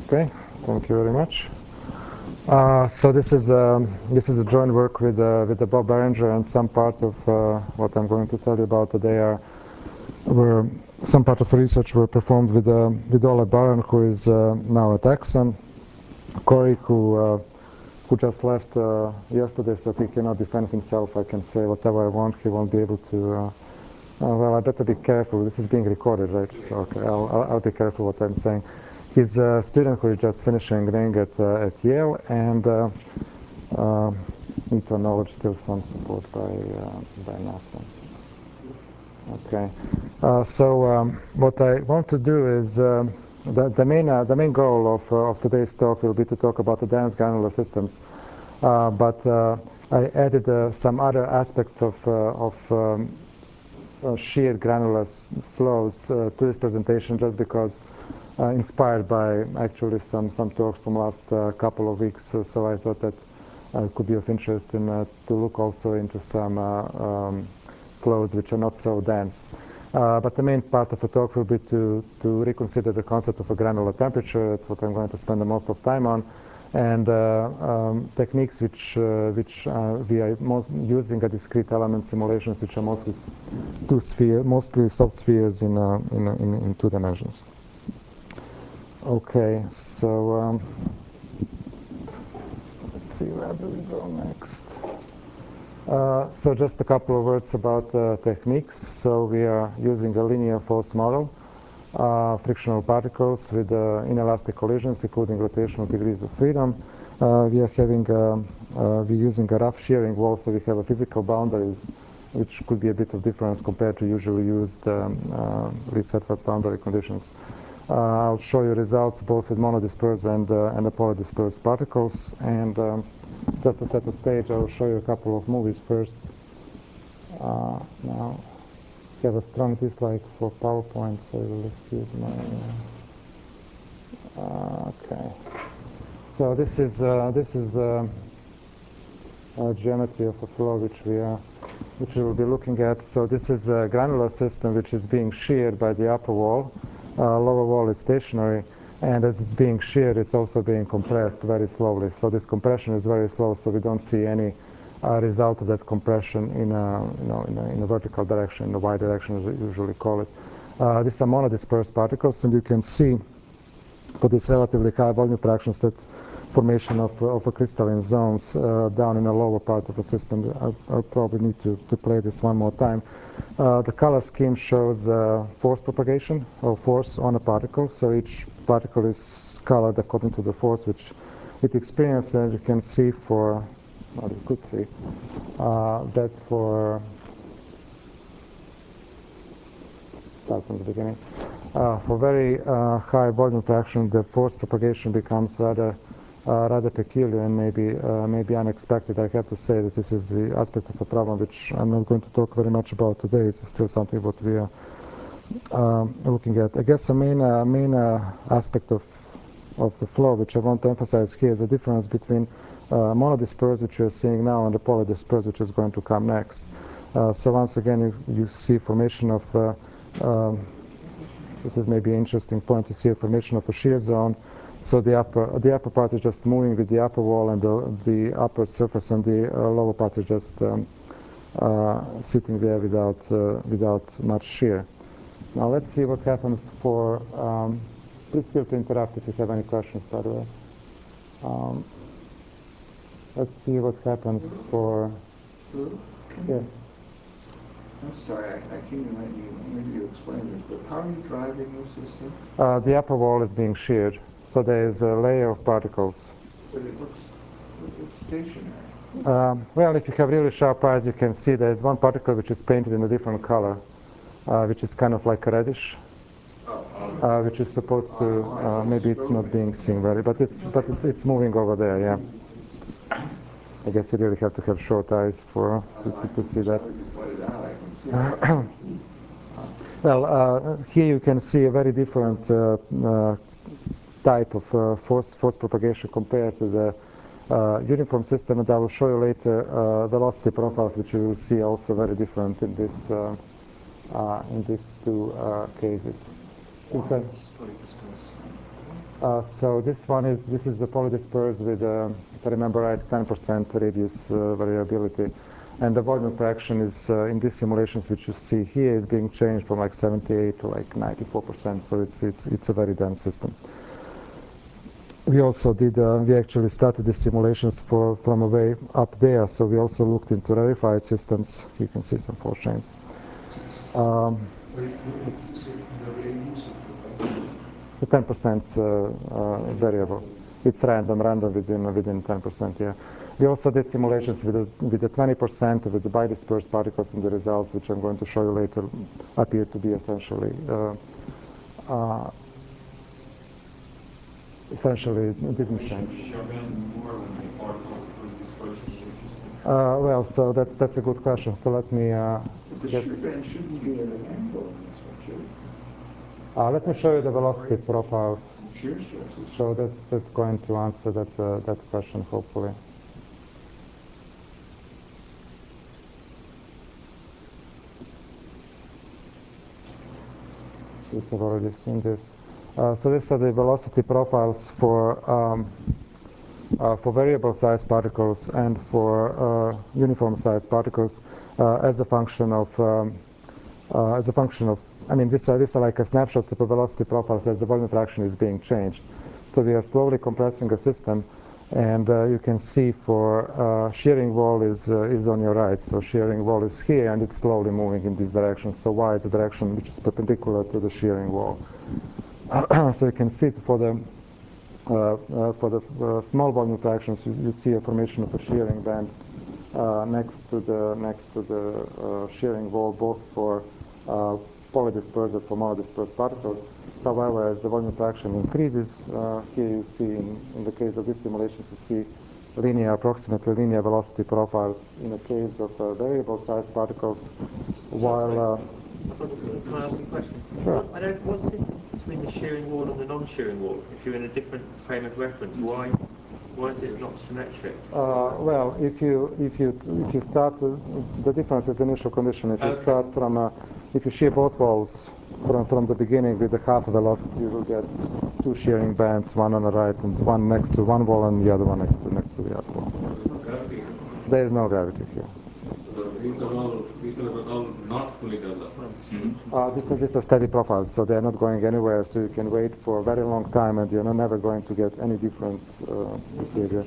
Okay, thank you very much. So this is a joint work with the Bob Berenger, and some part of what I'm going to tell you about today were some part of the research were performed with Ole Barron, who is now at Exxon, Corey, who just left yesterday, so he cannot defend himself. I can say whatever I want. He won't be able to. Well, I better be careful. This is being recorded, right? So, okay, I'll be careful what I'm saying. He's a student who is just finishing Ring at Yale, and need to acknowledge still some support by NASA. Okay. So what I want to do is the main goal of today's talk will be to talk about the dense granular systems, but I added some other aspects of shear granular flows to this presentation, just because inspired by actually some talks from last couple of weeks. So I thought that it could be of interest to look also into some flows which are not so dense. But the main part of the talk will be to reconsider the concept of a granular temperature. That's what I'm going to spend the most of time on, and techniques which we are using a discrete element simulations, which are mostly soft spheres in 2 dimensions. Okay, so let's see, where do we go next? So just a couple of words about techniques. So we are using a linear force model, frictional particles with inelastic collisions, including rotational degrees of freedom. We're using a rough shearing wall, so we have a physical boundaries, which could be a bit of difference compared to usually used Reed-Settles boundary conditions. I'll show you results both with monodispersed and polydispersed particles, and just to set the stage, I'll show you a couple of movies first. Now, I have a strong dislike for PowerPoint, so you'll excuse my. Okay. So this is geometry of a flow which we will be looking at. So this is a granular system which is being sheared by the upper wall. Lower wall is stationary, and as it's being sheared, it's also being compressed very slowly. So this compression is very slow, so we don't see any result of that compression in a vertical direction, in the y direction as we usually call it. These are monodispersed particles, and you can see for this relatively high volume fractions that formation of a crystalline zones down in the lower part of the system. I'll probably need to play this one more time. The color scheme shows force propagation or force on a particle. So each particle is colored according to the force which it experiences. And you can see that for start from the beginning. For very high volume fraction, the force propagation becomes rather peculiar and maybe unexpected. I have to say that this is the aspect of the problem which I'm not going to talk very much about today. It's still something what we are looking at. I guess the main aspect of the flow which I want to emphasize here is the difference between monodispersed, which you're seeing now, and the polydispersed, which is going to come next. So once again, you see formation of this is maybe an interesting point. You see a formation of a shear zone. So the upper part is just moving with the upper wall, and the upper surface, and the lower part is just sitting there without much shear. Now let's see what happens for. Please feel to interrupt if you have any questions, by the way. Let's see what happens for. Yeah. I'm sorry, I came to let you, maybe you explain this, but how are you driving the system? The upper wall is being sheared, so there is a layer of particles. But it's stationary. Well, if you have really sharp eyes, you can see there is one particle which is painted in a different color, which is kind of like a reddish, which is supposed to, maybe it's not being seen very, but it's moving over there, yeah. I guess you really have to have short eyes to see that. Well, here you can see a very different type of force propagation compared to the uniform system, and I will show you later velocity profiles, which you will see also very different in these two cases. So this is the polydispersed with, if I remember right, 10% radius variability, and the volume fraction is in these simulations, which you see here, is being changed from like 78 to like 94%. So it's a very dense system. We also did, we actually started the simulations from a way up there, so we also looked into rarefied systems. You can see some force chains. The 10% variable. It's random within 10%, yeah. We also did simulations with the 20% with the bidispersed particles in the results, which I'm going to show you later, appear to be essentially it didn't change. Well, so that's a good question. So let me The shear band shouldn't be at an angle in this one, should it? let me show you the velocity profiles. Shear stresses. So that's going to answer that question, hopefully. You've already seen this. So these are the velocity profiles for variable size particles and for uniform size particles as a function of I mean, these are like a snapshots of the velocity profiles as the volume fraction is being changed. So we are slowly compressing a system, and you can see for shearing wall is on your right. So shearing wall is here, and it's slowly moving in this direction. So y is the direction which is perpendicular to the shearing wall. So you can see for the small volume fractions, you see a formation of a shearing band next to the shearing wall, both for polydispersed and for monodispersed particles. However, as the volume fraction increases, here you see in the case of this simulation, you see approximately linear velocity profiles in the case of variable size particles, while Can I ask a question? Sure. What's the difference between the shearing wall and the non-shearing wall? If you're in a different frame of reference, why is it not symmetric? well, if you start the difference is initial condition. If you start from if you shear both walls from the beginning with the half velocity, you will get two shearing bands, one on the right and one next to one wall and the other one next to the other wall. There is no gravity here. These are all not fully developed. These are steady profiles, so they are not going anywhere. So you can wait for a very long time, and you're never going to get any different behavior.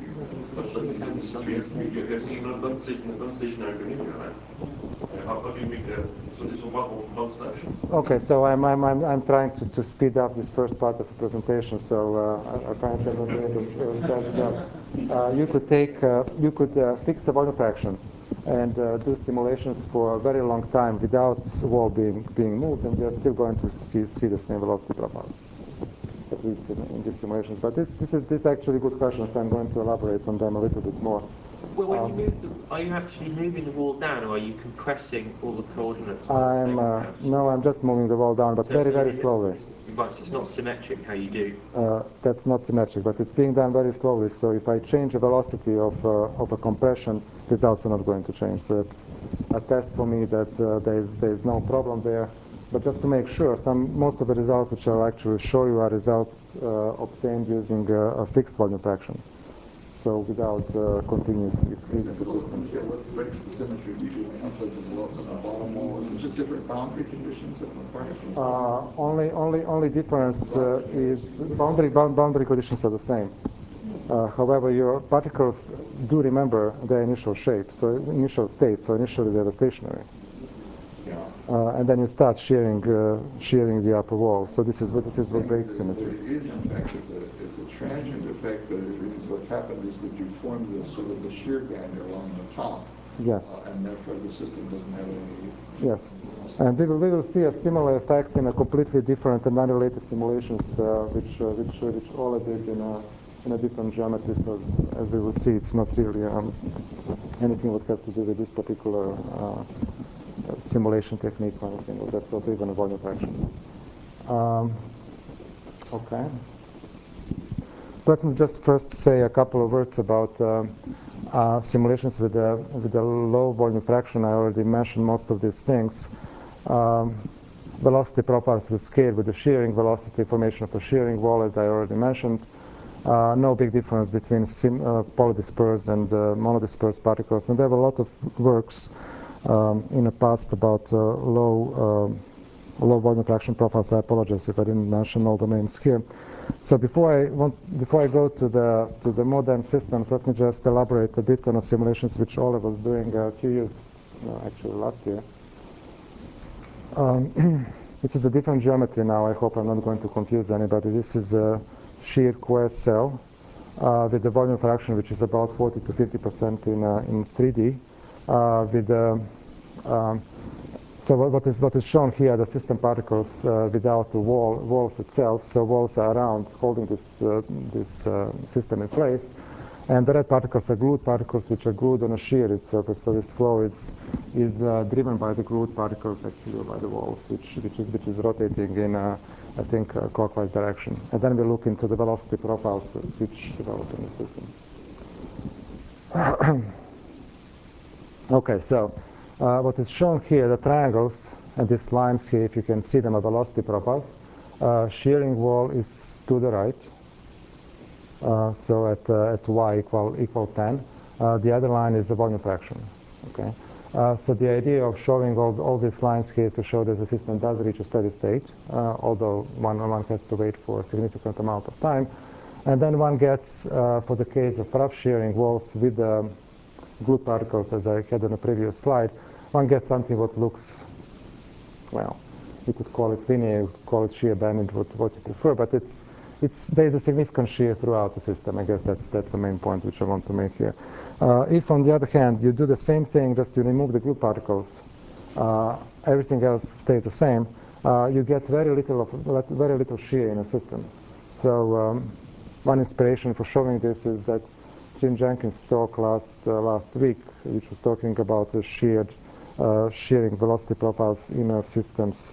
You're seeing non-stationary behavior, right? How do you make that? So this is one snapshot. Okay, so I'm trying to speed up this first part of the presentation. So apparently I'm not doing a fast job. You could fix the volume fraction and do simulations for a very long time without wall being moved, and you're still going to see the same velocity profile, at least in these simulations. But this is actually a good question, so I'm going to elaborate on them a little bit more. Well, when you move are you actually moving the wall down, or are you compressing all the coordinates? No, I'm just moving the wall down, but very slowly. Right, so it's not symmetric how you do. That's not symmetric, but it's being done very slowly. So if I change the velocity of a compression, it's also not going to change. So it's a test for me that there's no problem there. But just to make sure, most of the results which I'll actually show you are results obtained using a fixed volume fraction. So without continuously squeezing the system. What breaks the symmetry between the upwards and lows on the bottom wall? Is it just different boundary conditions of the particles? Only difference is boundary conditions are the same. However, your particles do remember their initial shape, so initial state. So initially they are stationary. And then you start shearing the upper wall. So this is what breaks symmetry. It is, in fact, it's a transient effect, but what's happened is that you form the shear band along the top. Yes. And therefore the system doesn't have any. Yes. And we will see a similar effect in a completely different and unrelated simulations, which all are did in a different geometry. So as we will see, it's not really anything that has to do with this particular simulation technique or anything like that, or even a volume fraction. Okay. Let me just first say a couple of words about simulations with a low volume fraction. I already mentioned most of these things. velocity profiles will scale with the shearing velocity formation of a shearing wall, as I already mentioned. No big difference between polydispersed and monodispersed particles. And there were a lot of works in the past about low volume fraction profiles. I apologize if I didn't mention all the names here. So before I go to the modern systems, let me just elaborate a bit on the simulations which Ole was doing a few years, actually last year. This is a different geometry now. I hope I'm not going to confuse anybody. This is a shear coarse cell with the volume fraction which is about 40 to 50% in 3D. So what is shown here, the system particles without the walls itself. So walls are around holding this system in place. And the red particles are glued particles which are glued on a shear surface. So this flow is driven by the glued particles actually, or by the walls, which is rotating in I think clockwise direction. And then we look into the velocity profiles which develop in the system. Okay, so what is shown here, the triangles and these lines here, if you can see them, are velocity profiles. Shearing wall is to the right. So at y equal 10. The other line is the volume fraction. Okay. So the idea of showing all these lines here is to show that the system does reach a steady state, although one has to wait for a significant amount of time. And then one gets, for the case of rough shearing walls with glued particles, as I had on the previous slide, one gets something what looks, well, you could call it linear, you could call it shear bending, what you prefer, but there's a significant shear throughout the system. I guess that's the main point which I want to make here. If, on the other hand, you do the same thing, just you remove the glued particles, everything else stays the same, you get very little shear in a system. So one inspiration for showing this is that Jim Jenkins' talk last week, which was talking about the shearing velocity profiles in systems,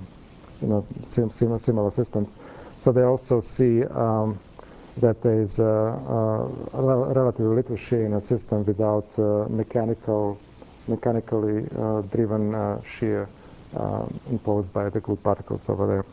similar systems. So they also see that there is relatively little shear in a system without mechanically driven shear imposed by the glued particles over there.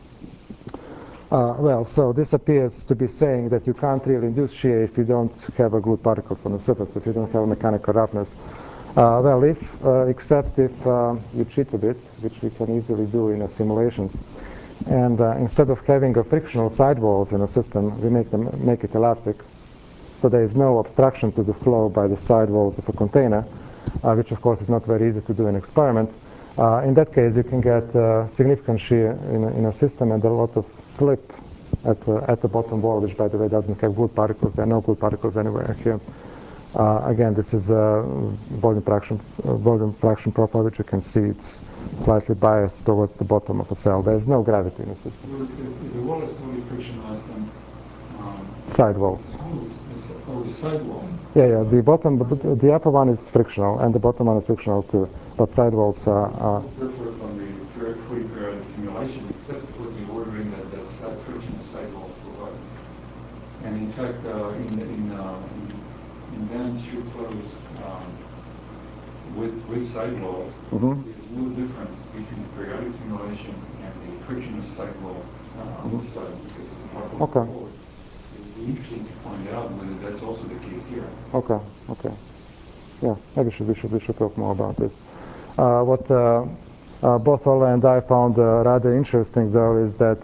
Well, so this appears to be saying that you can't really induce shear if you don't have a glued particles on the surface, if you don't have mechanical roughness. Well, except if you cheat a bit, which we can easily do in simulations. And instead of having a frictional sidewalls in a system, we make it elastic. So there is no obstruction to the flow by the sidewalls of a container, which of course is not very easy to do in experiment. In that case, you can get significant shear in a system and a lot of slip at the bottom wall, which by the way doesn't have glued particles. There are no glued particles anywhere here. Again, this is a volume fraction profile, which you can see it's slightly biased towards the bottom of a cell. There's no gravity in the system. The wall is totally frictionless and sidewall. Oh, the sidewall. Yeah. The upper one is frictional, and the bottom one is frictional too. But sidewalls are. Therefore, from the fully periodic simulation, except for the ordering that frictional sidewall provides. And in fact, in dense shear flows with sidewalls, there's no difference between the periodic simulation and the frictionless sidewall on the side because of the property of the wall. It would be interesting to find out whether that's also the case here. Okay. Yeah, maybe we should talk more about this. What both Ole and I found rather interesting, though, is that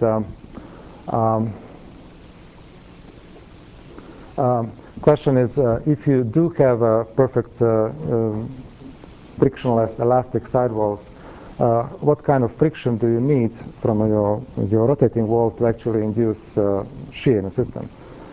question is, if you do have a perfect frictionless elastic sidewalls, what kind of friction do you need from your rotating wall to actually induce shear in a system?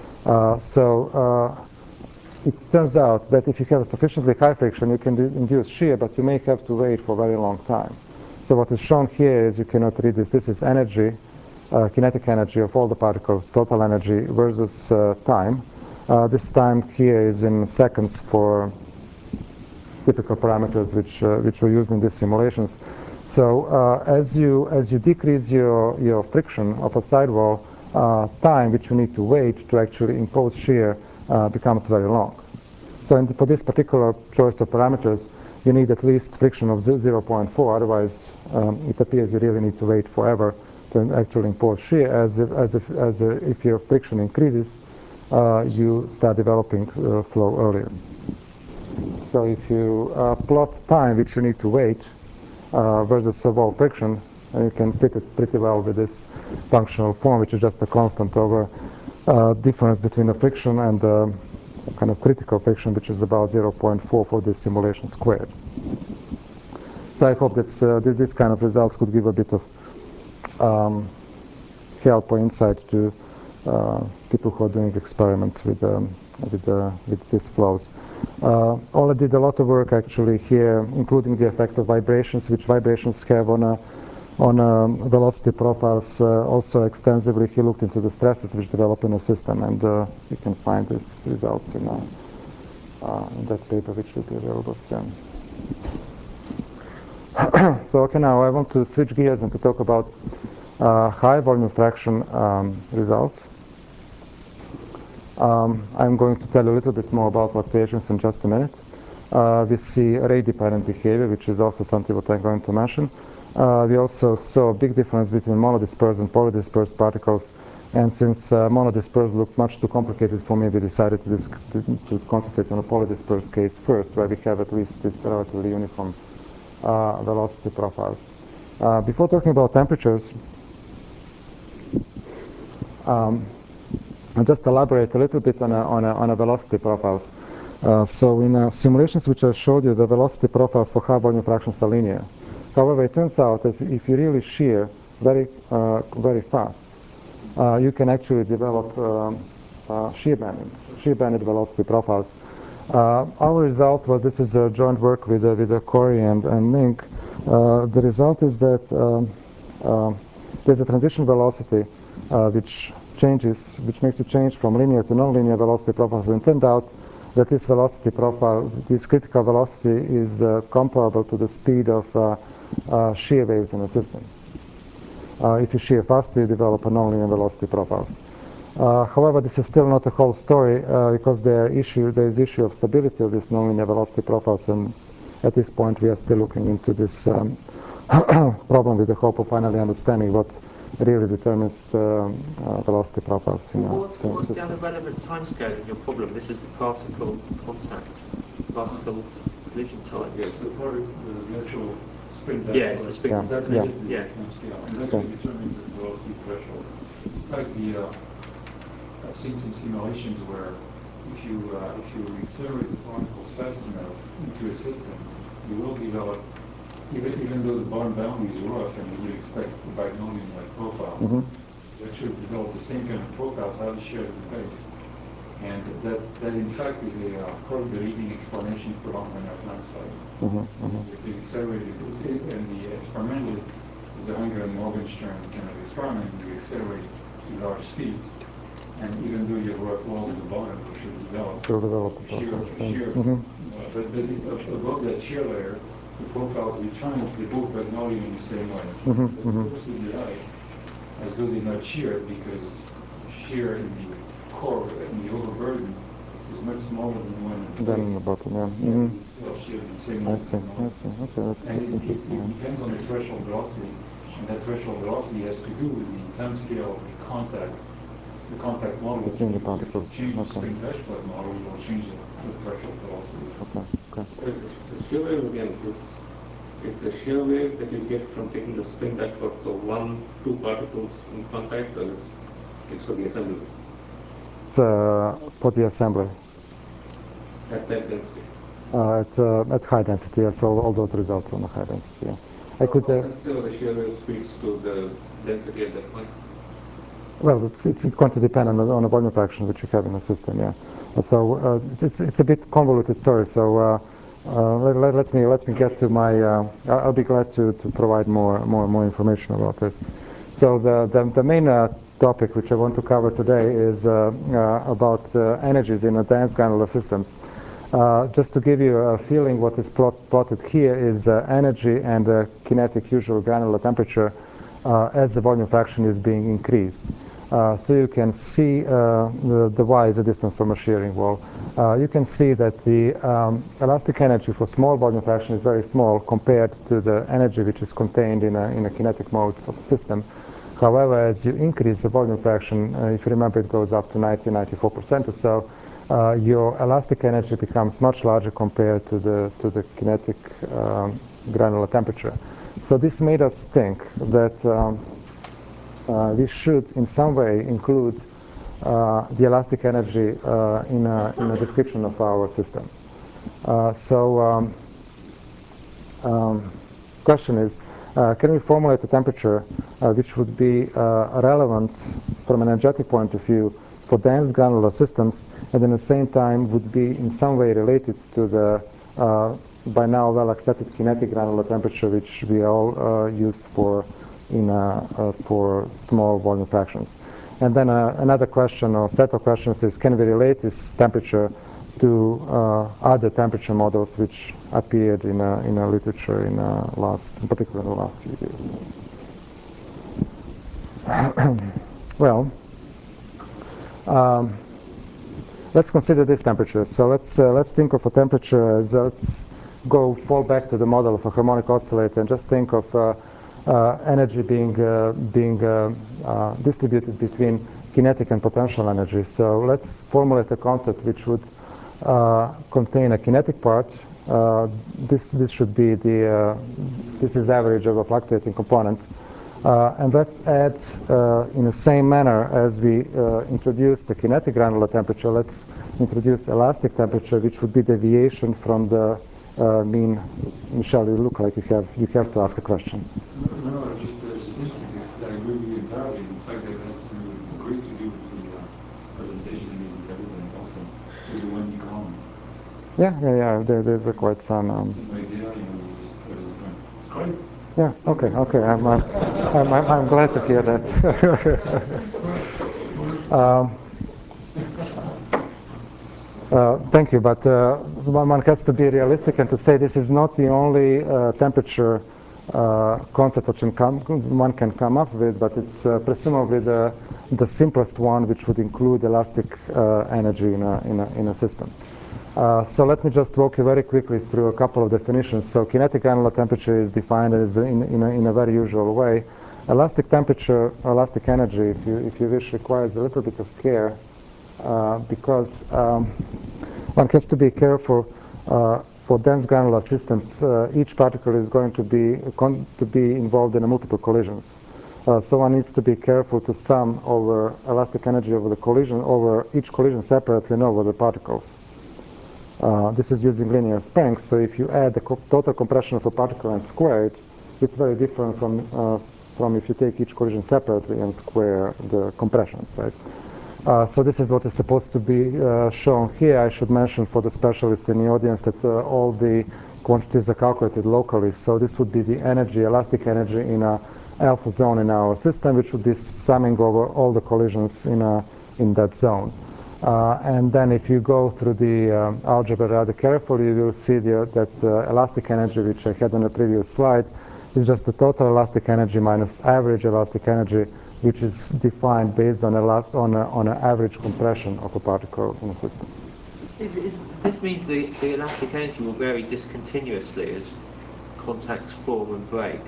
It turns out that if you have a sufficiently high friction, you can induce shear, but you may have to wait for a very long time. So what is shown here is, you cannot read this. This is energy, kinetic energy of all the particles, total energy versus time. This time here is in seconds for typical parameters which were used in these simulations. So as you decrease your friction of a sidewall, time which you need to wait to actually impose shear becomes very long. So for this particular choice of parameters, you need at least friction of 0.4, otherwise it appears you really need to wait forever to actually impose shear, as if your friction increases, you start developing flow earlier. So if you plot time which you need to wait versus wall friction, you can fit it pretty well with this functional form, which is just a constant over difference between the friction and the kind of critical friction, which is about 0.4 for this simulation squared. So I hope that this kind of results could give a bit of help or insight to people who are doing experiments with these flows. Ola did a lot of work actually here, including the effect of vibrations, which vibrations have on velocity profiles. Also extensively, he looked into the stresses which develop in a system, and you can find these results in that paper, which will be available soon. So okay, now I want to switch gears and to talk about high volume fraction results. I'm going to tell you a little bit more about fluctuations in just a minute. We see rate-dependent behavior, which is also something what I'm going to mention. We also saw a big difference between monodispersed and polydispersed particles, and since monodispersed looked much too complicated for me, we decided to concentrate on a polydispersed case first, where we have at least this relatively uniform velocity profiles. Before talking about temperatures, I'll just elaborate a little bit on a velocity profiles. So in simulations which I showed you, the velocity profiles for high volume fractions are linear. However, it turns out that if you really shear very fast, you can actually develop shear banded velocity profiles. Our result was, this is a joint work with Corey and Mink. The result is that there's a transition velocity which makes you change from linear to nonlinear velocity profiles, and it turned out that this velocity profile, this critical velocity, is comparable to the speed of shear waves in a system. If you shear faster, you develop a nonlinear velocity profiles. However, this is still not the whole story, because there is issue of stability of this nonlinear velocity profiles, and at this point we are still looking into this problem with the hope of finally understanding what really determines the velocity profiles. What's the other relevant timescale in your problem? This is the particle contact, particle collision time. Yes, the actual spin depth. Yeah, it's the spin That yeah. is the timescale, and that's what determines the velocity threshold. In fact, I've seen some simulations where if you accelerate the particles fast enough into a system, you will develop, even though the bottom boundary is rough and you would expect a binomial-like profile, you actually develop the same kind of profiles how you share the base. And that in fact is probably the leading explanation for long-linear landslides. If you accelerate it, and the experimentally is the Unger and Morgenstern kind of experiment, you accelerate to large speeds, and even though you have rough walls at the bottom, you should develop shear. But above that shear layer, the profiles return, they both Bernoulli in the same way. But of course, with the eye, as though they're not sheared, because shear in the core, in the overburden, is much smaller than the one in the bottom. Still sheared in the same way. And it depends on the threshold velocity, and that threshold velocity has to do with the time scale of the contact model. Between the particles. Change the spin Dashpot model, you will change the threshold velocity. The shear wave again, it's the shear wave that you get from taking the spin Dashpot for two particles in contact, or it's for the assembly? It's for the assembly. At that density? At high density, yes, all those results on the high density. Yeah. Still the shear wave speaks to the density at that point? Well, it's going to depend on the volume fraction which you have in the system, yeah. So it's a bit convoluted story. So let me get to my. I'll be glad to provide more information about this. So the main topic which I want to cover today is about energies in advanced granular systems. Just to give you a feeling, what is plotted here is energy and kinetic usual granular temperature as the volume fraction is being increased. So you can see the y is the distance from a shearing wall. You can see that the elastic energy for small volume fraction is very small compared to the energy which is contained in a kinetic mode of the system. However, as you increase the volume fraction, if you remember, it goes up to 94% or so, your elastic energy becomes much larger compared to the kinetic granular temperature. So this made us think that we should in some way include the elastic energy in a description of our system. Question is, can we formulate a temperature which would be relevant from an energetic point of view for dense granular systems, and at the same time would be in some way related to the by now well accepted kinetic granular temperature which we all use for small volume fractions. And then another question or set of questions is, can we relate this temperature to other temperature models which appeared in a literature in particularly in the last few years? Well, let's consider this temperature. So let's think of a temperature as let's fall back to the model of a harmonic oscillator and just think of energy being distributed between kinetic and potential energy. So let's formulate a concept which would contain a kinetic part. This should be this is average of a fluctuating component. And let's add in the same manner as we introduce the kinetic granular temperature, let's introduce elastic temperature, which would be deviation from the mean. Michel, you look like you have to ask a question. No, just thinking this, I agree with you entirely. In fact, that has to great to do with the presentation and maybe everything also with the 1D column. Yeah. There's quite some. Right there, it's quite. Yeah. Okay. I'm glad to hear that. Thank you, but one has to be realistic and to say this is not the only temperature concept which one can come up with, but it's presumably the simplest one, which would include elastic energy in a system. So let me just walk you very quickly through a couple of definitions. So kinetic granular temperature is defined as in a very usual way. Elastic temperature, elastic energy, if you wish, requires a little bit of care because one has to be careful for dense granular systems. Each particle is going to be involved in multiple collisions. So one needs to be careful to sum over elastic energy over the collision, over each collision separately and over the particles. This is using linear springs, so if you add the total compression of a particle and square it, it's very different from if you take each collision separately and square the compressions, right? So this is what is supposed to be shown here. I should mention for the specialists in the audience that all the quantities are calculated locally. So this would be the energy, elastic energy in a alpha zone in our system, which would be summing over all the collisions in that zone. And then if you go through the algebra rather carefully, you will see that elastic energy, which I had on the previous slide, is just the total elastic energy minus average elastic energy, which is defined based on an average compression of a particle in a system. This means the elastic energy will vary discontinuously as contacts form and break.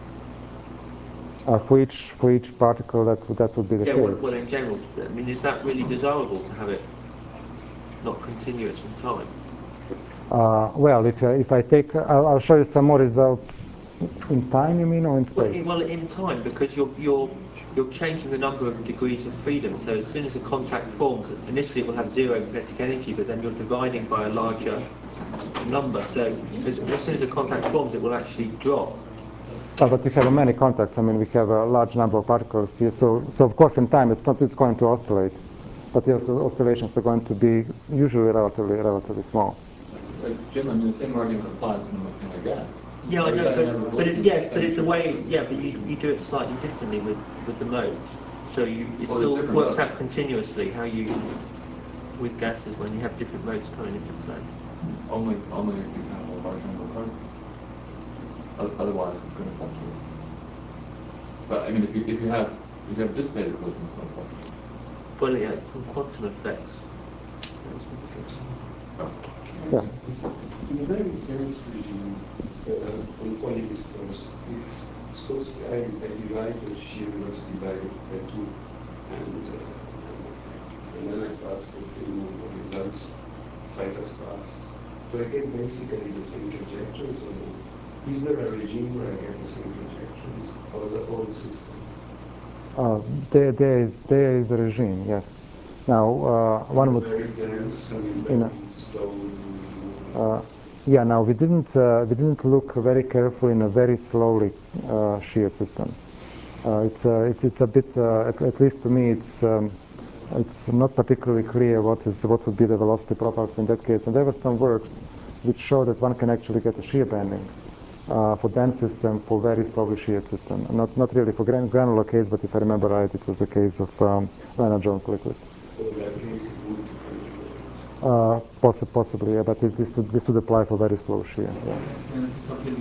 For each particle, that would be the case. Well, in general, I mean, is that really desirable to have it not continuous in time? Well, if I take, I'll show you some more results in time. You mean, or in space? Well, in time, because you're changing the number of degrees of freedom. So as soon as a contact forms, initially it will have zero kinetic energy, but then you're dividing by a larger number. So as soon as a contact forms, it will actually drop. But we have many contacts. I mean, we have a large number of particles here. So of course, in time, it's going to oscillate, but the oscillations are going to be usually relatively small. Jim, I mean, the same argument applies in a gas. Yeah, I know, but the way, but you do it slightly differently with the modes. So it still works out continuously how you with gases when you have different modes coming into play. Only if you have a large number of particles. Otherwise, it's going to fluctuate. But I mean, if you have You have this many equations on top. Well, yeah, from quantum effects. Yeah. In a very dense regime, on only discourse, suppose I divide the shear velocity by 2, and then I pass the results twice as fast. So I get basically the same trajectories, or is there a regime where I get the same trajectories, or the whole system? There is a regime, yes. Now, one would... Very dense, very slow. Yeah, now we didn't look very carefully in a very slowly shear system. It's a bit, at least to me, it's not particularly clear what would be the velocity profiles in that case. And there were some works which show that one can actually get a shear banding for dense system for very slowly shear system. Not really for granular case, but if I remember right, it was a case of Lennard-Jones liquid. Possibly, yeah, but this would apply for very slow shear. Yeah. And this is something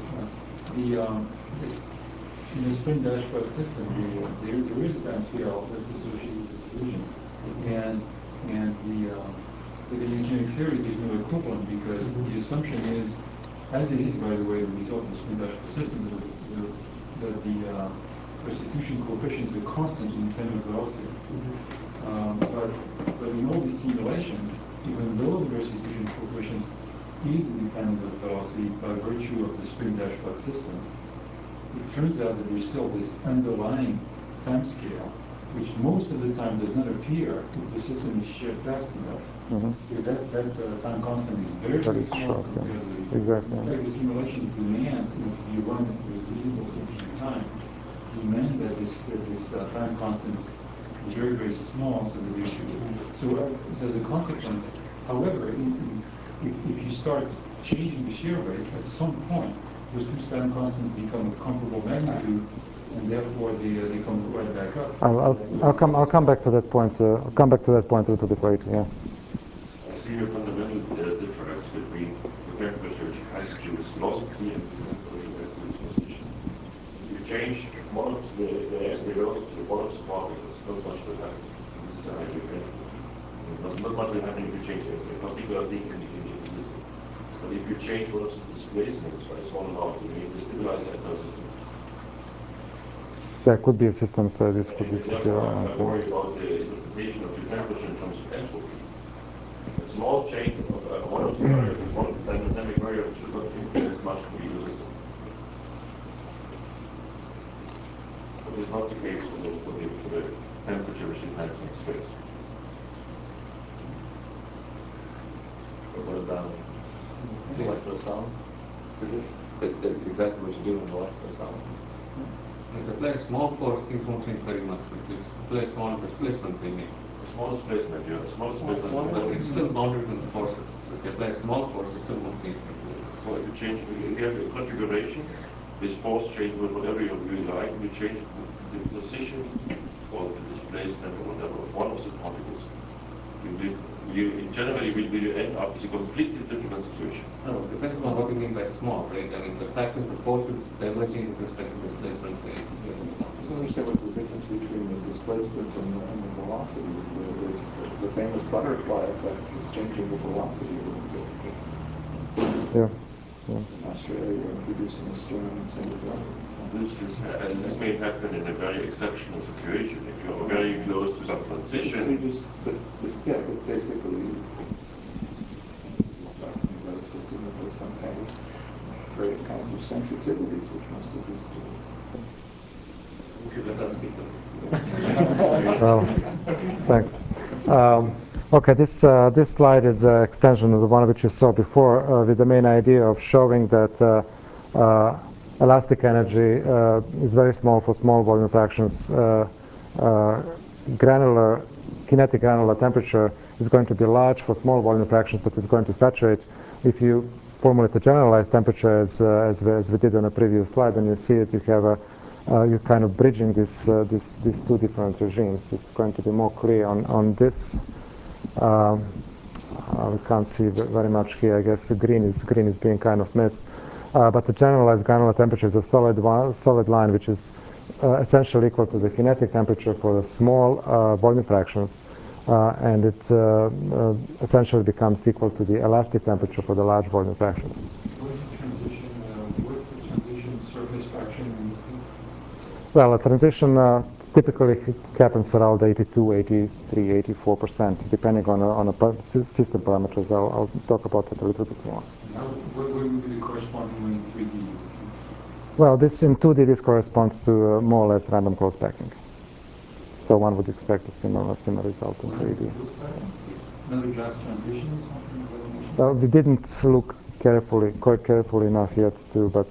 in the spin dashboard system, there is MCL that's associated with the collision, and the engineering theory there's no equivalent because the assumption is, as it is by the way, the result of the spin dashboard system, that the restitution coefficients are constant independent of velocity. But in all these simulations, even though the restitution coefficient is independent of velocity by virtue of the spin dashboard system, it turns out that there's still this underlying time scale, which most of the time does not appear if the system is sheared fast enough. Because that time constant is very, very small compared to the... Exactly. In fact, the simulations demand, if you run with reasonable CPU time, demand that this time constant is very, very small, so that so as a consequence, however, if you start changing the shear rate, at some point, those two time constants become of comparable magnitude, and therefore they come right back up. I'll come back to that point. I'll come back to that point a little bit later. Yeah. I see a fundamental difference between the temperature which has to its velocity and the temperature which has to its position. If you change one of the velocity of one of the particles, not much will happen in this scenario. Not much will happen if you change a particular thing in the system. But if you change one of the displacements by a small amount, you may destabilize the entire system. There could be a system studies, could be therefore, I'm worried about the interpretation of the temperature in terms of entropy. A small change of one of the variables, one of the dynamic variables should not influence much to the system. But it's not the case for the temperature which depends on space. What about electrosound? That's exactly what you do in electrosound. If you apply a small force, things won't change very much. If you apply a small displacement, they may. A small displacement, yeah. A small displacement. But it's still bounded with the forces. So if you apply a small force, it still won't change. So if you change, if you have a configuration, this force change, whatever you like, you change the position or the displacement or whatever of one of the particles. Generally, will you end up with a completely different situation? No, it depends on what you mean by small, right? I mean, the fact that the forces diverging with respect to displacement. I don't understand what the difference between the displacement and the velocity is. The famous butterfly effect is changing the velocity a little bit. Yeah. In Australia, you're introducing a storm and same with weather. This may happen in a very exceptional situation. If you are very close to some transition. But basically, you're talking about a system that has some kind of various kinds of sensitivities, which must exist to it. Okay, let us speak. Well, thanks. Okay, this slide is an extension of the one which you saw before, with the main idea of showing that elastic energy is very small for small volume fractions. Kinetic granular temperature is going to be large for small volume fractions, but it's going to saturate. If you formulate a generalized temperature as we did on a previous slide, and you see it, you have you're kind of bridging these two different regimes. It's going to be more clear on this. We can't see very much here. I guess the green is being kind of missed. But the generalized granular temperature is a solid line which is essentially equal to the kinetic temperature for the small volume fractions, and it essentially becomes equal to the elastic temperature for the large volume fractions. What's the transition surface fraction in this case? Well, a transition typically happens around 82, 83, 84%, depending on a system parameters. I'll talk about it a little bit more. Now, what would be the corresponding one in 3D? Well, this in 2D this corresponds to more or less random close packing. So one would expect a similar result in 3D. Another gas transition or something? Well, we didn't look quite carefully enough yet to, but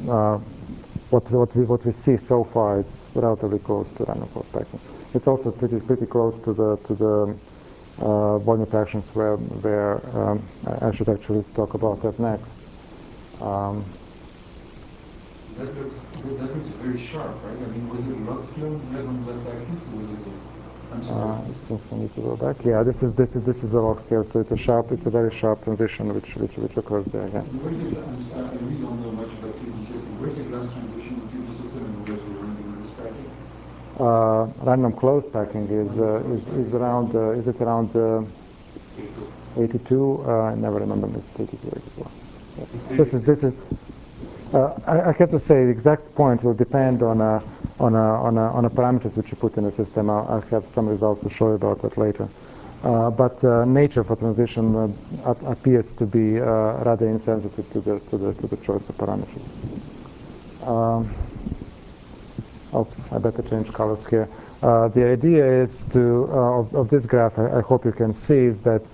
what we see so far is relatively close to random close packing. It's also pretty close to the volume fractions where I should actually talk about that next. That looks very sharp, right? I mean, was it a log scale you had on the left axis, or was it I'm sorry. Since I need to go back, yeah, this is a log scale, so it's a very sharp transition which occurs there. Yeah. Where's the? I really don't know much about 3D system. Where's the glass transition in 3D system, and where's the random close packing? Random close packing is around 82. I never remember if it's 82 or 84. This is. I have to say the exact point will depend on a parameters which you put in the system. I'll have some results to show you about that later. But nature for transition appears to be rather insensitive to the choice of parameters. I better change colors here. The idea is to of this graph. I hope you can see is that.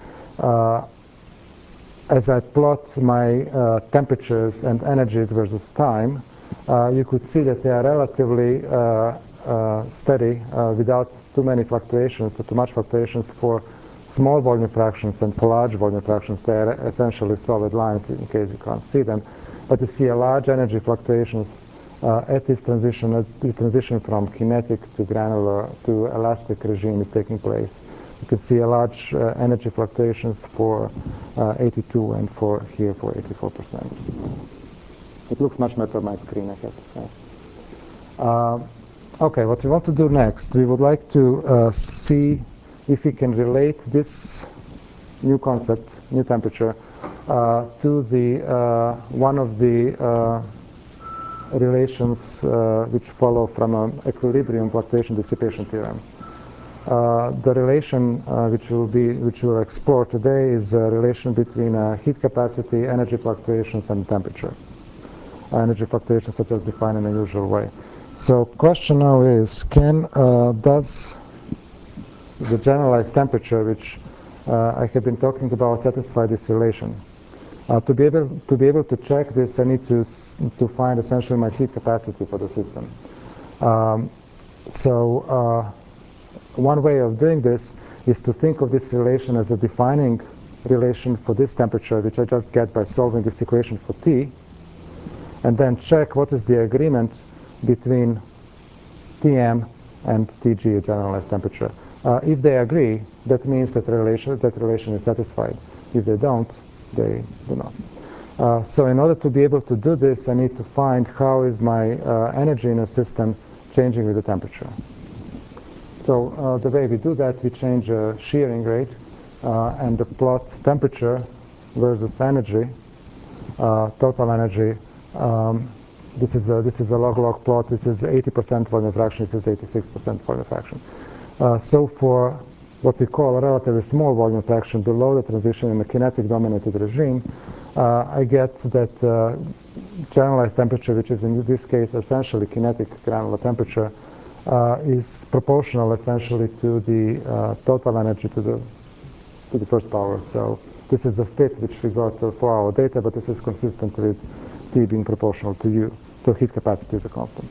As I plot my temperatures and energies versus time, you could see that they are relatively steady without too many fluctuations or too much fluctuations for small volume fractions, and for large volume fractions they are essentially solid lines in case you can't see them. But you see a large energy fluctuations at this transition as this transition from kinetic to granular to elastic regime is taking place. You can see a large energy fluctuations for 82 and for 84%. It looks much better on my screen, I have to say. Okay, what we want to do next, we would like to see if we can relate this new concept, new temperature, to the one of the relations which follow from an equilibrium fluctuation dissipation theorem. The relation which we'll explore today is a relation between heat capacity, energy fluctuations, and temperature. Energy fluctuations such as defined in a usual way. So, question now is: does the generalized temperature, which I have been talking about, satisfy this relation? To be able to check this, I need to find essentially my heat capacity for the system. One way of doing this is to think of this relation as a defining relation for this temperature, which I just get by solving this equation for T, and then check what is the agreement between Tm and Tg, a generalized temperature. If they agree, that means that relation is satisfied. If they don't, they do not. So in order to be able to do this, I need to find how is my energy in a system changing with the temperature. So the way we do that, we change shearing rate and plot temperature versus energy, total energy. This is a log-log plot. This is 80% volume fraction. This is 86% volume fraction. So for what we call a relatively small volume fraction below the transition in a kinetic dominated regime, I get that generalized temperature, which is in this case essentially kinetic granular temperature, is proportional essentially to the total energy to the first power. So this is a fit which we got for our data, but this is consistent with T being proportional to U. So heat capacity is a constant.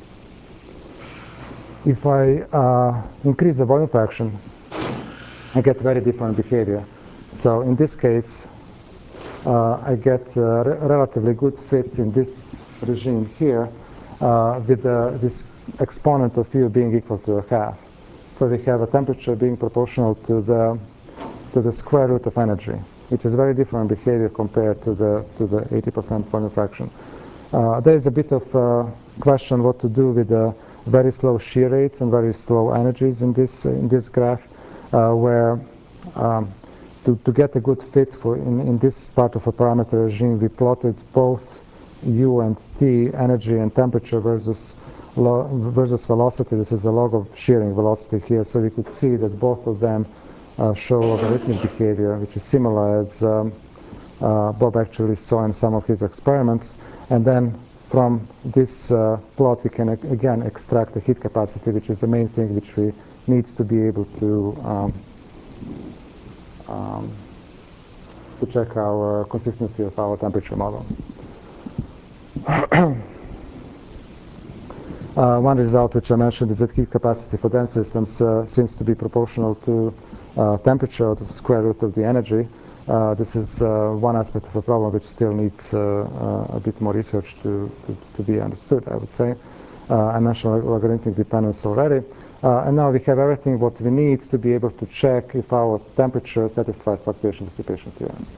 If I increase the volume fraction, I get very different behavior. So in this case, I get a relatively good fit in this regime here with this exponent of U being equal to a half. So we have a temperature being proportional to the square root of energy, which is very different behavior compared to the 80% volume fraction. There is a bit of question what to do with the very slow shear rates and very slow energies in this graph, where to get a good fit for in this part of a parameter regime, we plotted both U and T, energy and temperature versus velocity. This is the log of shearing velocity here, so we could see that both of them show logarithmic behavior, which is similar as Bob actually saw in some of his experiments. And then from this plot we can again extract the heat capacity, which is the main thing which we need to be able to check our consistency of our temperature model. One result which I mentioned is that heat capacity for dense systems seems to be proportional to temperature, to the square root of the energy. This is one aspect of the problem which still needs a bit more research to be understood, I would say. I mentioned logarithmic dependence already. And now we have everything what we need to be able to check if our temperature satisfies fluctuation dissipation theorem.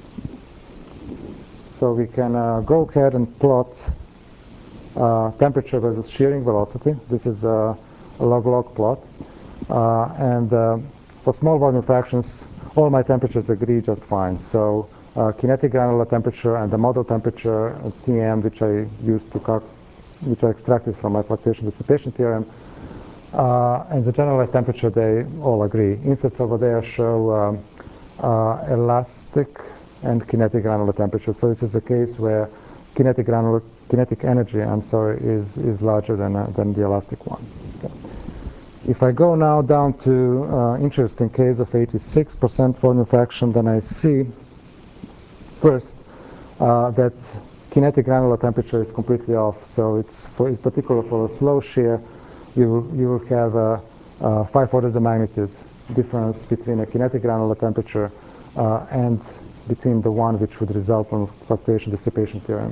So we can go ahead and plot temperature versus shearing velocity. This is a log-log plot. And for small volume fractions, all my temperatures agree just fine. So kinetic granular temperature and the model temperature, Tm, which I used to which I extracted from my fluctuation dissipation theorem, and the generalized temperature, they all agree. Insets over there show elastic and kinetic granular temperature. So this is a case where kinetic energy, is larger than the elastic one. Okay. If I go now down to interesting case of 86% volume fraction, then I see first that kinetic granular temperature is completely off. So it's in particular for a slow shear, you will have 5 orders of magnitude difference between a kinetic granular temperature and between the one which would result from fluctuation dissipation theorem.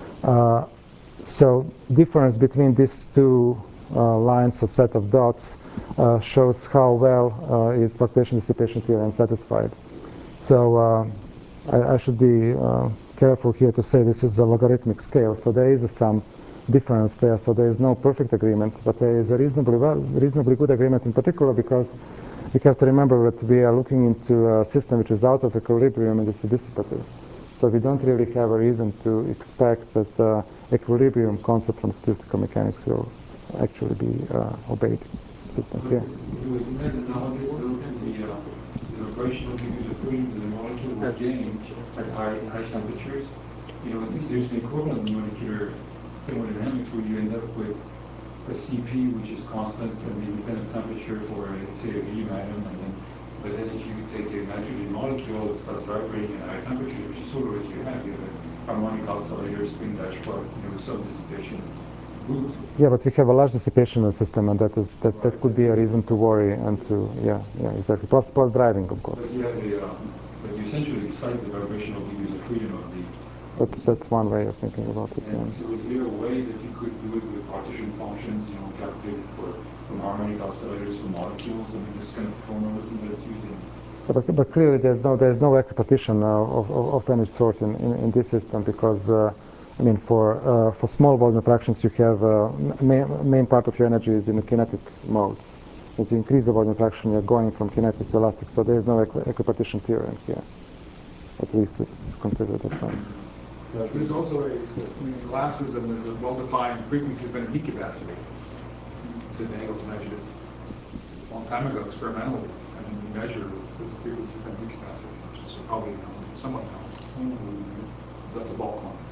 So difference between these two lines, a set of dots, shows how well is fluctuation dissipation theorem satisfied. So I should be careful here to say this is a logarithmic scale, so there is some difference there. So there is no perfect agreement, but there is a reasonably good agreement, in particular because we have to remember that we are looking into a system which is out of equilibrium and it's dissipative. So we don't really have a reason to expect that the equilibrium concept from statistical mechanics will actually be obeyed. Here. Was meta-analogous though to the vibrational degrees of freedom that the molecule will gain at high temperatures? You know, there's the equivalent of molecular thermodynamics where you end up with a Cp which is constant and the independent temperature for, say, a helium atom, but then if you take a nitrogen molecule that starts vibrating at high temperatures, which is sort of what you have a harmonic oscillator, spin Dutch clock, with some dissipation. Yeah, but we have a large dissipation system, and that could be a reason to worry and to exactly. Plus driving, of course. But you have but you essentially excite the vibrational degrees of freedom of the. That's one way of thinking about it. And so is there a way that you could do it with partition functions, calculated from harmonic oscillators for molecules? I mean, this kind of formalism that's used in. But clearly, there's no repetition of any sort in this system because. I mean, for small volume fractions, you have main part of your energy is in the kinetic mode. As you increase the volume fraction, you're going from kinetic to elastic, so there is no equipartition theorem here. At least it's considered that way. There's also glasses and there's a well-defined frequency dependent heat capacity. Sidney Engels measured it a long time ago experimentally, and we measure this frequency dependent heat capacity, which is probably somewhat known. That's a bulk one.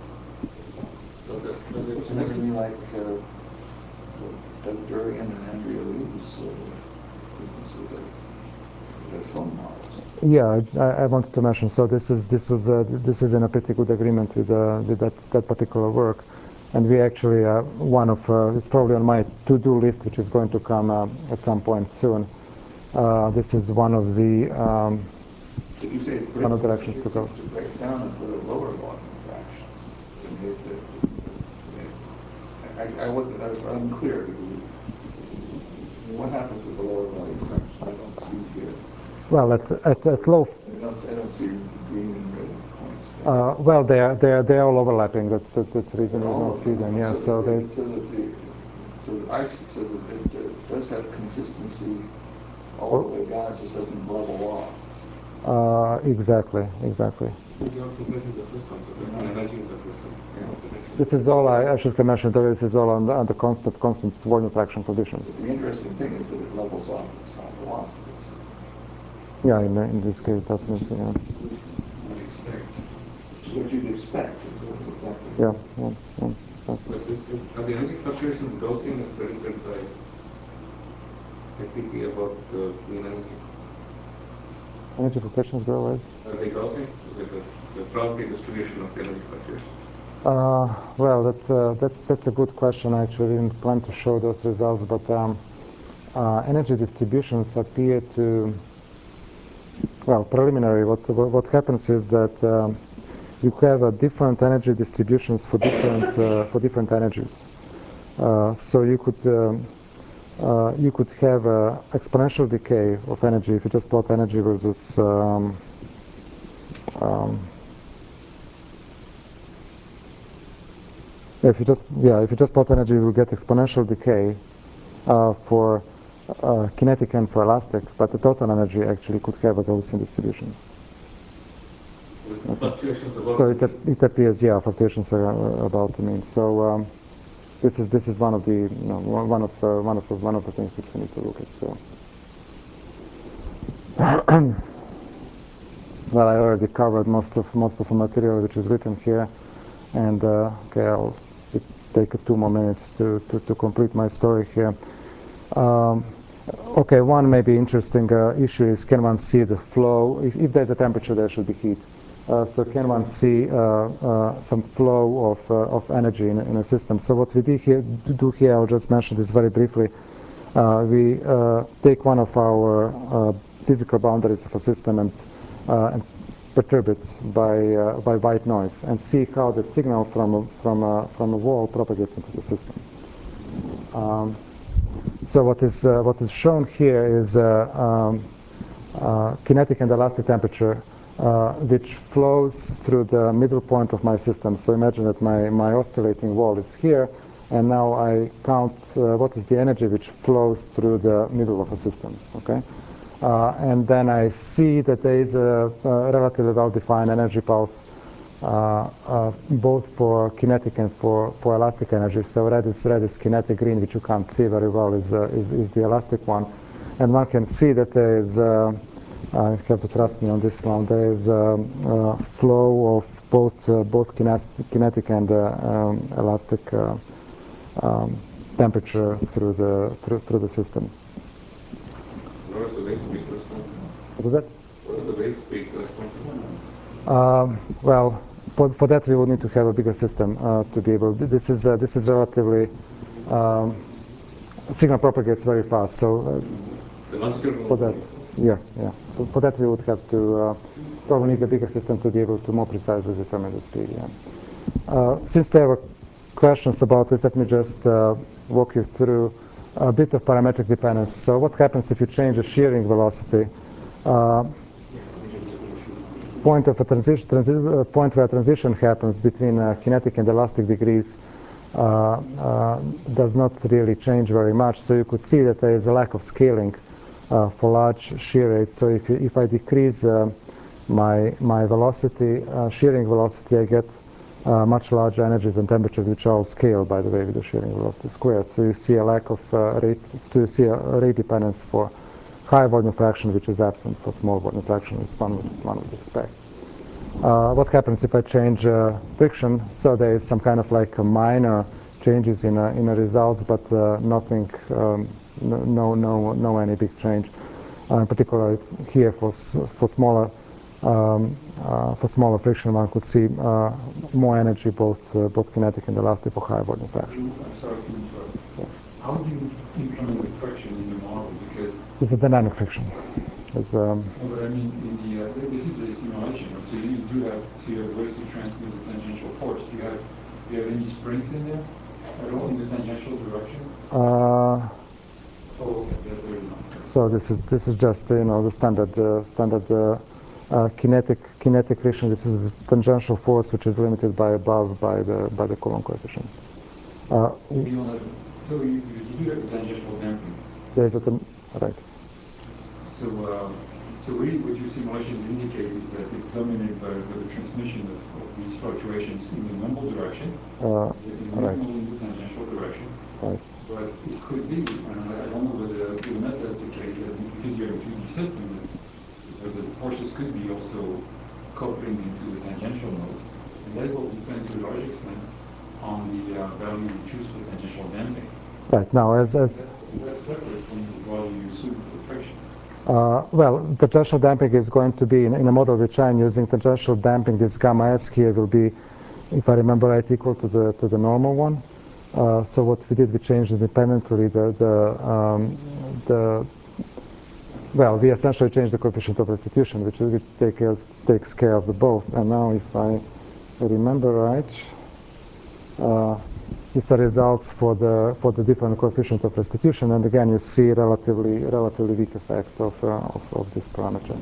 So does it look to me like Doug Durian and Andrea Lee's business with their phone models? Yeah, I wanted to mention. So this is in a pretty good agreement with that particular work, and we actually it's probably on my to-do list, which is going to come at some point soon. This is one of the directions to go. To break down into the lower volume fraction. I was unclear. What happens at the lower volume fraction? I don't see here. Well, at low. I don't see green and red points. Well, they're all overlapping. That's the reason you don't see them. Yeah. So there's. So it does have consistency all the way down, it just doesn't level off. Exactly. You have to get in the system, so there's an energy in the system. This is all I should mention. This is all under constant volume fraction conditions. The interesting thing is that it levels off at small velocities. Yeah, in this case, definitely. Yeah. What you expect. Which is what you'd expect. Exactly. Yeah. But are the energy fluctuations Gaussian is predicted by FPP about the mean energy? Energy fluctuations grow as? Are they Gaussian? Like the probability distribution of the energy fluctuation? Well, that's a good question. I actually didn't plan to show those results, but energy distributions appear to, well, preliminary. What happens is that you have different energy distributions for different energies. So you could have exponential decay of energy if you just plot energy versus if you just plot energy, you will get exponential decay for kinetic and for elastic, but the total energy actually could have a Gaussian distribution. Fluctuations about So it appears, fluctuations are about the mean. So this is one of the one of the things which we need to look at. So. Well, I already covered most of the material which is written here, and okay, I'll take 2 more minutes to complete my story here. Okay, one maybe interesting issue is, can one see the flow? If there's a temperature, there should be heat. So can one see some flow of energy in a system? So what we do here, I'll just mention this very briefly. We take one of our physical boundaries of a system and perturb it by white noise and see how the signal from a wall propagates into the system. So what is shown here is kinetic and elastic temperature, which flows through the middle point of my system. So imagine that my oscillating wall is here, and now I count what is the energy which flows through the middle of a system. Okay, and then I see that there is a relatively well-defined energy pulse, both for kinetic and for elastic energy. So red is kinetic, green, which you can't see very well, is the elastic one, and one can see that there is. You have to trust me on this one. There is a flow of both kinetic and elastic temperature through the system. What is the wave speed correspond to? What is that? What is the wave speed correspond to? Well, for that we would need to have a bigger system to be able. This is relatively signal propagates very fast. So for that. Yeah. For that we would have to probably need a bigger system to be able to more precisely determine the speed. Yeah. Since there were questions about this, let me just walk you through a bit of parametric dependence. So what happens if you change the shearing velocity? Point of a transition, point where transition happens between kinetic and elastic degrees does not really change very much. So you could see that there is a lack of scaling for large shear rates. So if I decrease my velocity, shearing velocity, I get much larger energies and temperatures, which all scale, by the way, with the shearing velocity squared. So you see a lack of rate. So you see a rate dependence for high volume fraction, which is absent for small volume fraction, which one would expect. What happens if I change friction? So there is some kind of like a minor changes in the results, but nothing. No any big change. In particular, here for smaller friction, one could see more energy, both kinetic and elastic for high volume fraction. I'm sorry to interrupt. Yeah. How do you implement the friction in your model? Because it's a dynamic friction. It's, no, but I mean, this is a simulation, right? So you have ways to transmit the tangential force. Do you have any springs in there at all in the tangential direction? Oh, okay. So this is just the standard kinetic friction. This is the tangential force, which is limited by the Coulomb coefficient. So you do have a tangential damping. There is a right. So really what your simulations indicate is that it's dominated by the transmission of these fluctuations in the normal direction, in right. the tangential direction. Right. But it could be, and I don't know whether that's the case, because you have a 2D system, the forces could be also coupling into the tangential mode. And that will depend to a large extent on the value you choose for tangential damping. Right. Now, as that's separate from the value you assume for the friction. well, the tangential damping is going to be, in a model which I'm using, tangential damping, this gamma S here will be, if I remember right, equal to the normal one. So what we did, we changed independently well, we essentially changed the coefficient of restitution, which takes care of the both. And now, if I remember right, these are results for the different coefficient of restitution, and again, you see relatively weak effect of this parameter.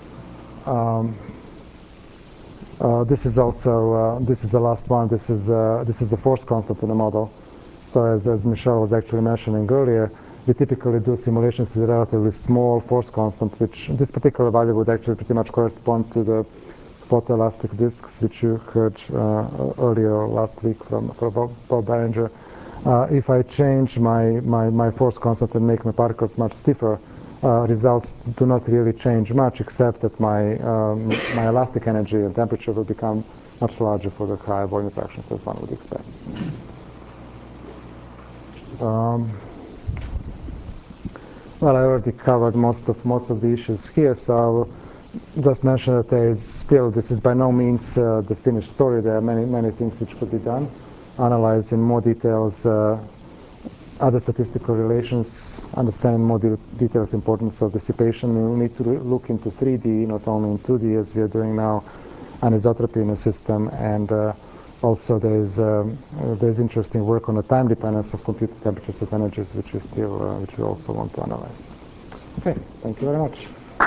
This is also this is the last one. This is the force constant in the model. So as Michelle was actually mentioning earlier, we typically do simulations with a relatively small force constant, which this particular value would actually pretty much correspond to the photoelastic disks, which you heard earlier last week from Bob Barringer. If I change my force constant and make my particles much stiffer, results do not really change much, except that my elastic energy and temperature will become much larger for the high volume fractions, as one would expect. Well, I already covered most of the issues here, so I will just mention that there is still, this is by no means the finished story. There are many things which could be done. Analyze in more details other statistical relations, understand in more details importance of dissipation. We need to look into 3D, not only in 2D as we are doing now, anisotropy in a system, and also there's interesting work on the time dependence of computed temperatures of energies, which we also want to analyze. Okay, thank you very much.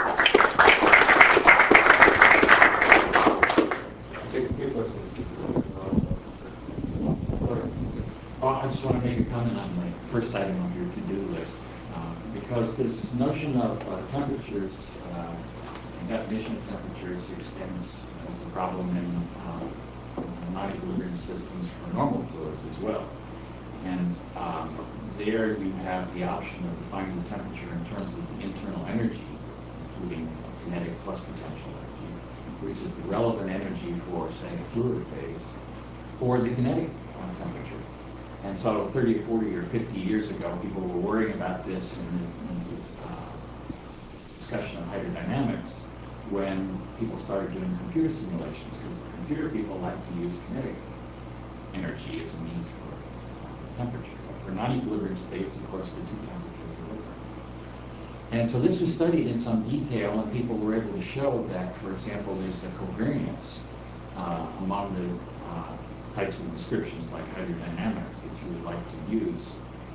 I just want to make a comment on the first item on your to-do list, because this notion of temperatures, definition of temperatures extends as a problem in non-equilibrium systems for normal fluids as well. And there you have the option of defining the temperature in terms of the internal energy, including kinetic plus potential energy, which is the relevant energy for, say, a fluid phase, or the kinetic temperature. And so 30 or 40 or 50 years ago, people were worrying about this in the discussion of hydrodynamics when people started doing computer simulations, because the computer people like to use kinetic energy as a means for temperature. But for non-equilibrium states, of course, the two temperatures are different. And so this was studied in some detail, and people were able to show that, for example, there's a covariance among the types of descriptions like hydrodynamics that you would like to use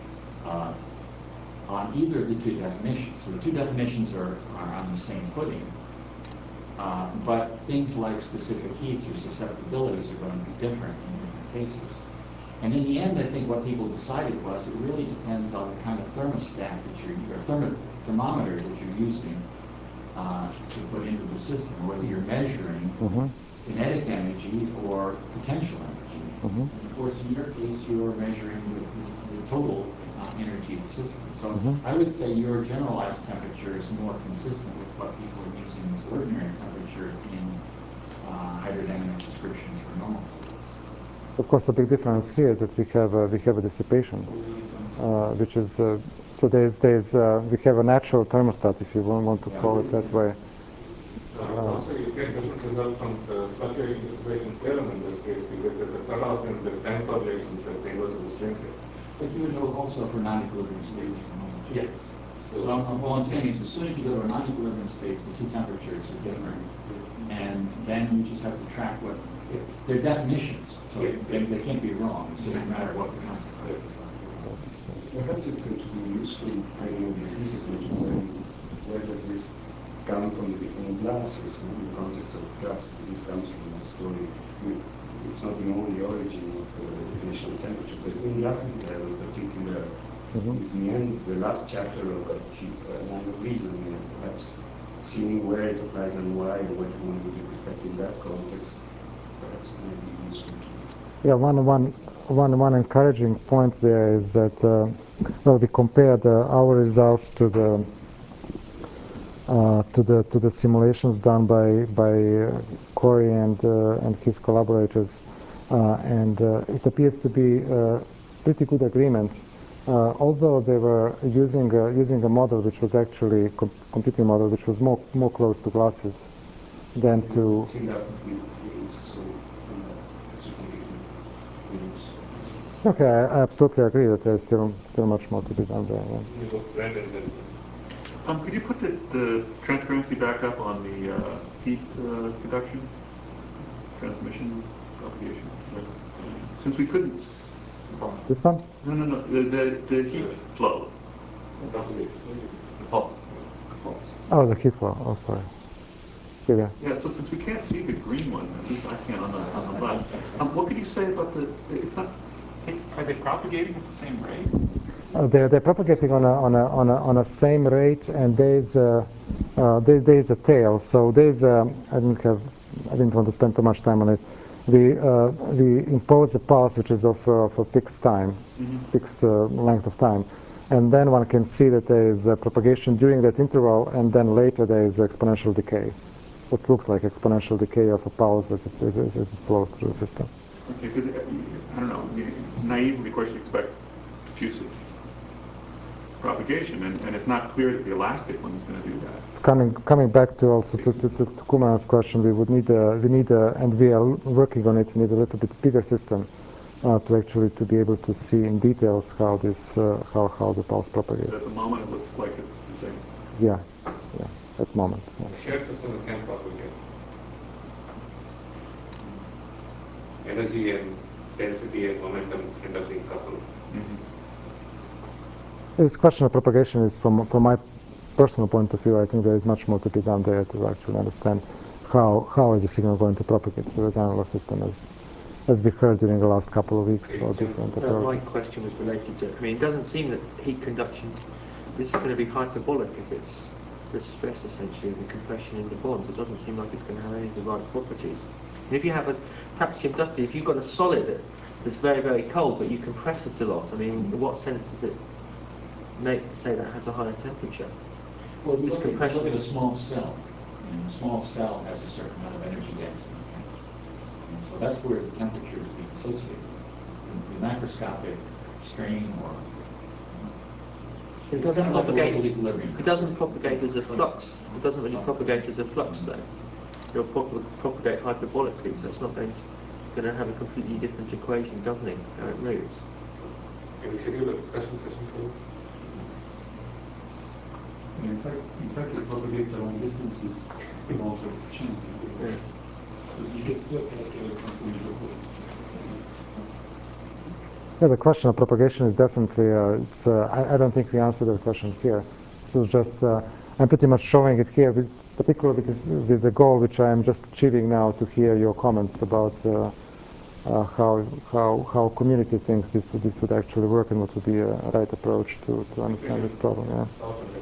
on either of the two definitions. So the two definitions are on the same footing, but things like specific heats or susceptibilities are going to be different in different cases. And in the end, I think what people decided was it really depends on the kind of thermostat that or thermometer that you're using to put into the system, whether you're measuring kinetic energy or potential energy. And of course, in your case, you are measuring the total energy of the system. So I would say your generalized temperature is more consistent with what people are using as ordinary temperature in hydrodynamic descriptions for normal fluids. Of course, the big difference here is that we have a dissipation, which is so we have a natural thermostat, if you want to call it that way. Also, you get different result from the fluctuating dissipation theorem in this case, because there's a cutoff in the time correlations that Taylor's was doing. But you would know also for non-equilibrium states. Yes. So all I'm saying is, as soon as you go to non-equilibrium states, the two temperatures are different, and then you just have to track what they're definitions, so they can't be wrong. It's just a matter of what the consequences are. Perhaps it could be useful, I know this is not where does this come from in glasses, in the context of gas. This comes from a story. It's not the only origin of the definition of temperature, but in glasses it has a particular. It's in the end, the last chapter of a line of reasoning, and perhaps seeing where it applies and why, and what one would expect in that context, perhaps might be useful. Yeah, one encouraging point there is that well, we compared our results to the simulations done by Corey and his collaborators, and it appears to be pretty good agreement. Although they were using a model which was actually computing model which was more close to glasses than to. Okay, I absolutely agree that there's still much more to be done there. Yeah. Could you put the transparency back up on the heat conduction, transmission, propagation? Since we couldn't. This one? No. The heat flow. The pulse. Oh, the heat flow. Oh, sorry. Yeah. Yeah. So since we can't see the green one, at least I can't on the left. What could you say about the? It's not. Are they propagating at the same rate? They're propagating on a same rate, and there's a tail. So there's I didn't want to spend too much time on it. We impose a pulse which is of a fixed time, fixed length of time, and then one can see that there is propagation during that interval, and then later there is exponential decay. What looks like exponential decay of a pulse as it flows through the system. Okay, because I don't know. Naively, of course, you expect diffusive propagation, and it's not clear that the elastic one is going to do that. It's coming back to also to Kumaran's question. We would need and we are working on it. We need a little bit bigger system to actually to be able to see in details how this how the pulse propagates. But at the moment, it looks like it's the same. Yeah, at the moment. Yeah. The shared system can propagate. Energy and density and momentum end up being coupled. This question of propagation is from my personal point of view. I think there is much more to be done there to actually understand how is the signal going to propagate through the granular system, as we heard during the last couple of weeks for different approaches. My question was related to. I mean, it doesn't seem that heat conduction. This is going to be hyperbolic if it's the stress essentially, the compression in the bonds. It doesn't seem like it's going to have any of the right properties. And if you have perhaps Jim Duffy, if you've got a solid that's very, very cold, but you compress it a lot, I mean, in what sense does it make to say that has a higher temperature? Well, look at a small cell. And a small cell has a certain amount of energy density. And so that's where the temperature is being associated. The macroscopic strain or it doesn't propagate. It doesn't propagate as a flux. It doesn't really propagate as a flux, though. It'll propagate hyperbolically, so it's not going to have a completely different equation governing how it moves. Can we schedule a discussion session for this? In fact, it propagates along distances also change. Yeah. You can still calculate something. Yeah, the question of propagation is definitely. I don't think we answered the question here. It was just. I'm pretty much showing it here, particularly because with the goal which I am just achieving now to hear your comments about how community thinks this would actually work and what would be a right approach to understand this problem. Yeah.